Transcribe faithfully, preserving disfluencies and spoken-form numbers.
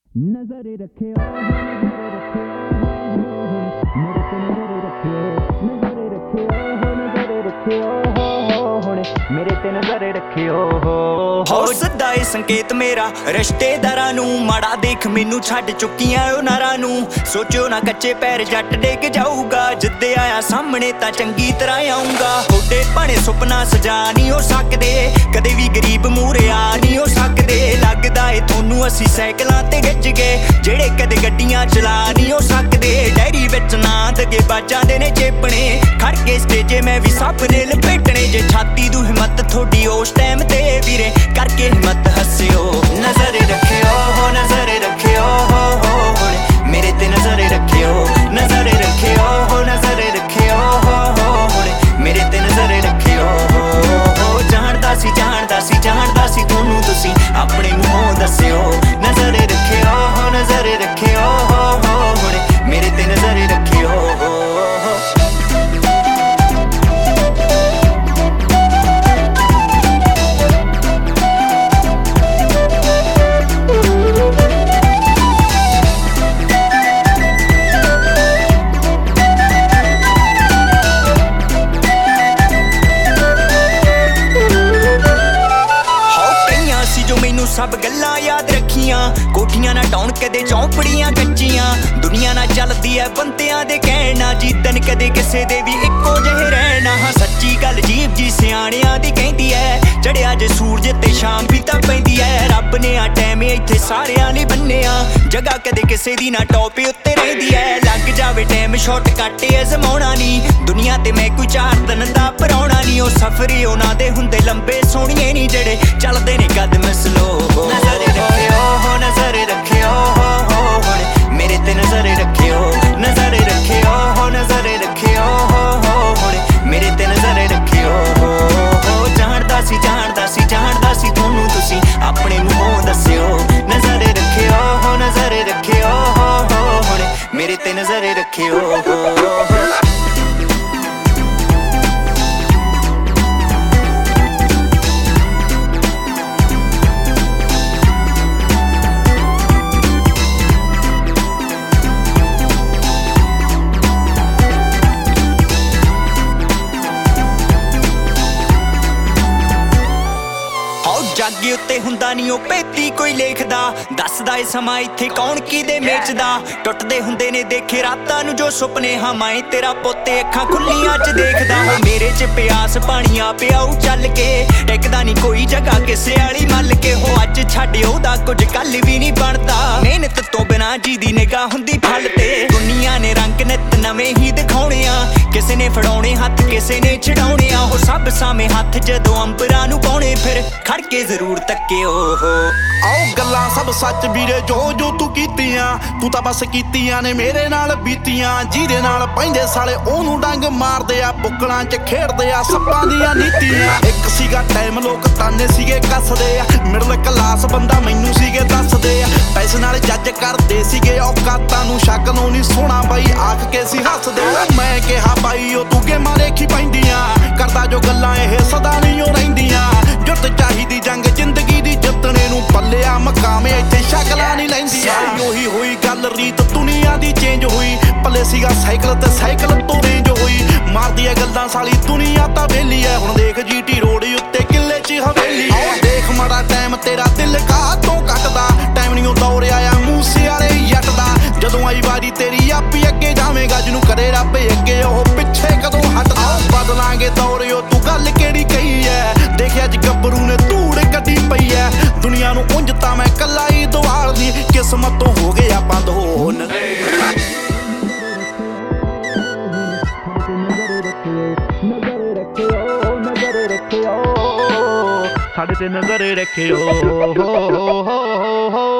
नजरे रखे नजरे रखे नजरे रखे मेरे ते नजरे रखियो हो सदा ए संकेत मेरा रिश्तेदारां नू माड़ा देख मैनू छड्ड चुकियां ओ नारां नू सोचो ना कच्चे पैर जट डिग जाऊगा जिद्दे आया सामने तां चंगी तरह आऊंगा थोड़े भाणे सुपना सजा नहीं हो सकदे कदे भी गरीब मूहरे आ नहीं हो सकदे लगदा ए थोनू असी साइकलां ते गिज गए जेड़े कदे गड्डियां चला नहीं हो सकदे डायरी विच ना दगे बाजां दे ने चेपणे खड़ के स्टेजे मैं भी सप ने लपेटने जे छाती दू हिम्मत थोड़ी उस टाइम ते वीरे करके हिम्मत हस्सियो नजरे रखियो हो नजरे रखियो हो हो मेरे ते नजरे रखियो नजरे रखियो हो नजरे रखियो हो हो मेरे ते नजरे रखियो हो जानदा सी जानदा सी जानदा सी थोनू तुसी अपने मूंहों दस्सियो नजरे रखियो हो नजरे रखियो हो हो मेरे ते नजरे रखियो हो सब गल्लां याद रखियां कोठियां ना टाउन कदे चौंपड़ियां कच्चियां दुनिया ना चलदी है बंदियां दे कहना जीतन कदे किसे दे भी इक्को जहे रहना हाँ सच्ची गल जीव जी सियाणियां दी कहंदी है चढ़िया जे सूरज ते शाम भी तां पैंदी है रब ने आ टाइम इत्थे सारियां लई बन्निया जगह कदे किसे दी ना टॉप उत्ते रहिंदी है लग जावे टाइम शॉर्टकट अजमाउणा नहीं दुनिया ते मैं कोई चार दिन दा पराउणा नहीं ओ सफर ही उन्हां दे हुंदे लंबे सोहणिए नहीं जेड़े चलदे ने कदम स्लो नजरे रखियो हो नजरे रखियो हो हो मेरे ते नजरे रखियो नजरे रखियो हो नजरे रखियो हो हो मेरे ते नजरे रखियो हो जानदा सी जानदा सी जानदा सी थोनू तुसी अपने मूंहों दस्सियो नजरे रखियो हो नजरे रखियो हो हो मेरे ते नजरे रखियो हो जागे उत्ते हुंदा नहीं ओ पेती कोई लेखदा दसदा ए समा इत्थे कौन किदे मेचदा टुटदे हुंदे ने देखे रातां नू जो सुपने हां मैं तेरा पोते अखां खुल्लियां च देखदा हो मेरे च प्यास पानिया पियाऊ चल के टिकदा नहीं कोई जगह किसे वाली मल के हो अज छड्ड ओदा कुछ कल भी नहीं बनदा मेहनत तो बिना जी दी निगाह हुंदी फल ते दुनिया ने रंग नित नवें ही दिखाउणे आ किसे ने फड़ाउणे हत्थ किसे ने छड़ाउणे आ हो सब सामे हत्थ जदों अंबरां नू पाउणे फिर खड़ के जरूर तक्कियो हो आओ गल्लां सब सच वीरे जो जो तू कीतियां तू तां बस कीतियां ने मेरे नाल बीतियां ਜਿਹਦੇ ਨਾਲ ਪੈਂਦੇ ਸਾਲੇ ਉਹਨੂੰ ਡੰਗ ਮਾਰਦੇ ਆ ਬੁੱਕਲਾਂ 'ਚ ਖੇਡਦੇ ਆ ਸੱਪਾਂ ਦੀਆਂ ਨੀਤੀਆਂ ਇੱਕ ਸੀਗਾ ਟਾਈਮ ਲੋਕ ਤਾਨੇ ਸੀਗੇ ਕੱਸਦੇ ਆ ਮਿਡਲ ਕਲਾਸ ਬੰਦਾ ਮੈਨੂੰ ਸੀਗੇ ਦੱਸਦੇ ਆ ਪੈਸੇ ਨਾਲ ਜੱਜ ਕਰਦੇ ਸੀਗੇ ਔਕਾਤਾਂ ਨੂੰ ਸ਼ੱਕ ਨੂੰ ਨਹੀਂ ਸੋਹਣਾ ਬਾਈ ਆਖ ਕੇ ਸੀ ਹੱਸਦੇ ਮੈਂ ਕਿਹਾ ਬਾਈ ਉਹ ਤੂੰ ਗੇਮਾਂ ਦੇਖੀ ਪੈਂਦੀਆਂ ਕਰਦਾ ਜੋ ਗੱਲਾਂ ਇਹ ਸਦਾ ਨਹੀਂ ਉਹ ਰਹਿੰਦੀਆਂ ਜੁੱਤ ਚਾਹੀਦੀ ਜੰਗ ਜ਼ਿੰਦਗੀ ਦੀ ਜਿੱਤਣੇ ਨੂੰ ਪੱਲਿਆ ਮਕਾਮੇ ਇੱਥੇ ਸ਼ਕਲਾਂ ਨਹੀਂ ਲੈਂਦੀਆਂ ਉਹੀ ਹੋਈ ਗੱਲ ਰੀਤ ਦੁਨੀਆ ਦੀ ਚੇਂਜ ਹੋਈ ਪੱਲੇ ਸੀਗਾ ਸਾਈਕਲ ਤੇ ਸਾਈਕਲ ਤੋਂ ਰੇਂਜ ਹੋਈ ਮਾਰਦੀ ਐ ਗੱਲਾਂ ਸਾਲੀ ਦੁਨੀਆ ਤਾਂ ਵੇਲੀ ਐ ਹੁਣ ਦੇਖ ਜੀਟੀ ਰੋਡ ਉੱਤੇ ਕਿੱਲੇ 'ਚ ਹਵੇਲੀ ਦੇਖ ਮਾੜਾ ਟਾਈਮ ਤੇਰਾ ਦਿਲ ਕਾਹ ਤੋਂ ਕੱਟਦਾ ਟਾਈਮ ਨਹੀਂ ਉਹ ਦੌਰ ਆਇਆ ਮੂਸੇ ਵਾਲੇ ਜੱਟ ਦਾ ਜਦੋਂ ਆਈ ਵਾਰੀ ਤੇਰੀ ਆਪੀ ਅੱਗੇ ਜਾਵੇਂਗਾ ਜਿਹਨੂੰ ਕਰੇ ਰੱਬ ਅੱਗੇ ਉਹ ਪਿੱਛੇ ਕਦੋਂ ਹਟਦਾ ਬਦਲਾਂਗੇ ਦੌਰ ਉਹ ਤੂੰ ਗੱਲ ਕਿਹੜੀ ਕਹੀ ਐ ਦੇਖਿਆ ਅੱਜ ਗੱਭਰੂ ਨੇ ਧੂੜ ਕੱਢੀ ਪਈ ਐ ਦੁਨੀਆ ਨੂੰ ਉਂਝ ਤਾਂ ਮੈਂ ਕੱਲਾ ਹੀ ਦਵਾਲਦੀ ਕਿਸਮਤ ਤੋਂ ਹੋ ਗਏ ਆਪਾਂ ਦੋ ਸਾਡੇ ਤੇ ਨਜ਼ਰ ਰੱਖਿਓ ਹੋ ਹੋ ਹੋ